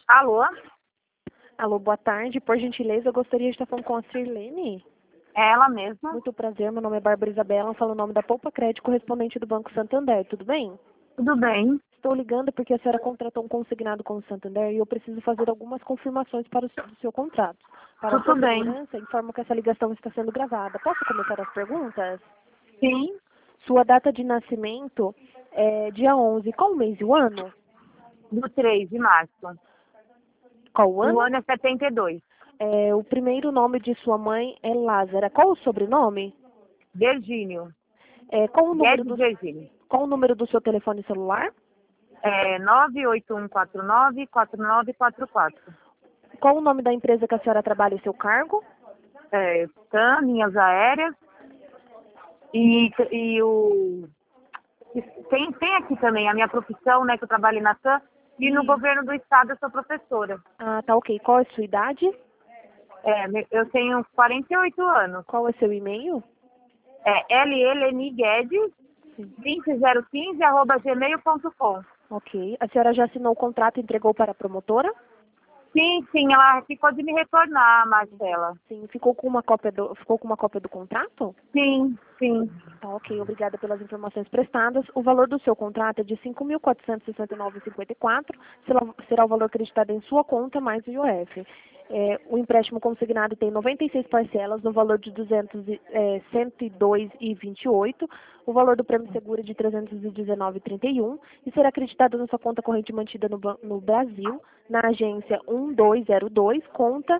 Alô? Alô, boa tarde. Por gentileza, eu gostaria de estar falando com a Sirlene. É ela mesma? Muito prazer, meu nome é Bárbara Isabela, eu falo o nome da Poupa Crédito, correspondente do Banco Santander, tudo bem? Tudo bem? Estou ligando porque a senhora contratou um consignado com o Santander e eu preciso fazer algumas confirmações para do seu contrato. Para a sua Tudo bem. segurança, informo que essa ligação está sendo gravada. Posso começar as perguntas? Sim, Sua data de nascimento é dia 11. Qual o mês e o ano? do 3 de março. Qual o O ano? ano é 72. O primeiro nome de sua mãe é Lázara. Qual o sobrenome? Virgínio. Qual o número Guedes do Virgínio. Qual o número do seu telefone celular? É 98149-4944. Qual o nome da empresa que a senhora trabalha e seu cargo? TAM, linhas aéreas. E o... Tem aqui também a minha profissão, né, que eu trabalho na TAM. E no governo do estado eu sou professora. Ah, tá ok. Qual é a sua idade? Eu tenho 48 anos. Qual é seu e-mail? É LLNGuedes Sim. 20015@gmail.com. Ok. A senhora já assinou o contrato e entregou para a promotora? Sim, ela ficou de me retornar, Marcela. Sim. Ficou com uma cópia do contrato? Sim. Tá ok. Obrigada pelas informações prestadas. O valor do seu contrato é de R$ 5.469,54. Será o valor acreditado em sua conta mais o IOF. O empréstimo consignado tem 96 parcelas no valor de 102,28. O valor do prêmio seguro é de 319,31 e será acreditado na sua conta corrente mantida no Brasil, na agência 1202, conta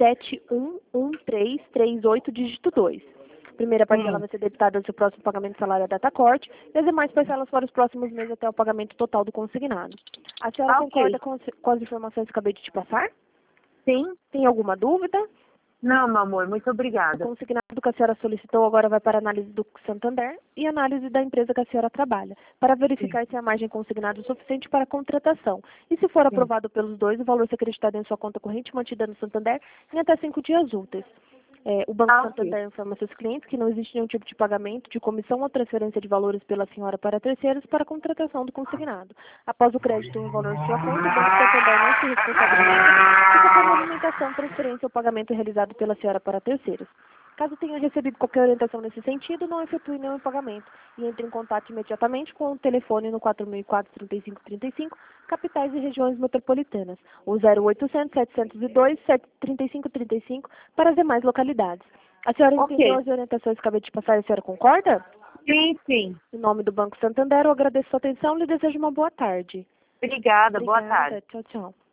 711338, dígito 2. Primeira parcela vai ser debitada no seu próximo pagamento de salário à data corte e as demais parcelas para os próximos meses até o pagamento total do consignado. A senhora Ok. concorda com as informações que acabei de te passar? Sim? Tem alguma dúvida? Não, meu amor, muito O obrigada. consignado que a senhora solicitou agora vai para análise do Santander e análise da empresa que a senhora trabalha, para verificar se a margem consignada é suficiente para a contratação. E se for Sim. aprovado pelos dois, o valor ser acreditado em sua conta corrente mantida no Santander em até 5 dias úteis. O Banco Ok. Santander informa seus clientes que não existe nenhum tipo de pagamento, de comissão ou transferência de valores pela senhora para terceiros para a contratação do consignado. Após o crédito em um valor em sua conta, o Banco Santander não se responsabiliza se qualquer movimentação, transferência ou pagamento realizado pela senhora para terceiros. Caso tenha recebido qualquer orientação nesse sentido, não efetue nenhum pagamento e entre em contato imediatamente com o telefone no 4004-3535, capitais e regiões metropolitanas, o 0800-702-3535 para as demais localidades. A senhora entendeu Ok. as orientações que acabei de passar e a senhora concorda? Sim. Em nome do Banco Santander, eu agradeço a sua atenção e lhe desejo uma boa tarde. Obrigada, boa Obrigada. tarde. Tchau, tchau.